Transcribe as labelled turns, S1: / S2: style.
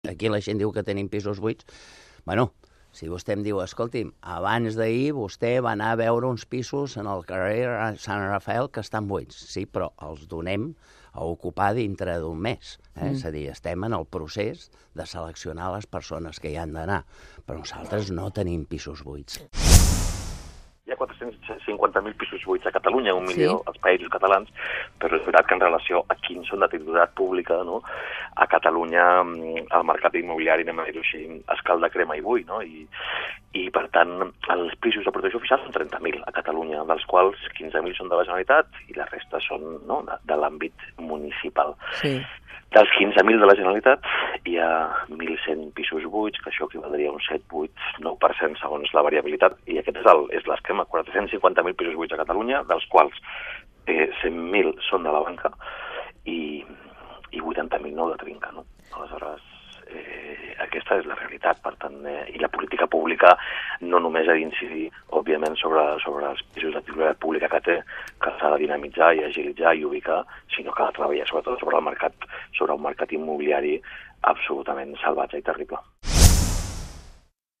S1: Aquí la gent diu que tenim pisos buits. Bueno, si vostè em diu, escolti'm, abans d'ahir vostè va anar a veure uns pisos en el carrer Sant Rafael que estan buits. Sí, però els donem a ocupar dintre d'un mes. És a dir, estem en el procés de seleccionar les persones que hi han d'anar. Però nosaltres no tenim pisos buits.
S2: Hi ha 450.000 pisos buits a Catalunya, 1 milió als països catalans, però és veritat que en relació a quins són de titularitat pública, no? A Catalunya el mercat immobiliari, anem a dir-ho així, escalda, crema i bull, no? I per tant, els pisos de protecció oficial són 30.000 a Catalunya, dels quals 15.000 són de la Generalitat i la resta són de l'àmbit municipal.
S3: Sí.
S2: Dels 15.000 de la Generalitat hi ha 1.100 pisos buits, que això equivaldria a un 7, 8, 9% segons la variabilitat, i aquest és l'esquema, 450.000 pisos buits a Catalunya, dels quals 100.000 són de la banca i 80.000 no de trinca, no? Aleshores, aquesta és la realitat, per tant, i la política pública no només ha d'incidir, òbviament, sobre els pisos de titularitat pública que té, que s'ha de dinamitzar i agilitzar i ubicar, sinó que ha de treballar sobretot sobre un mercat immobiliari absolutament salvatge i terrible.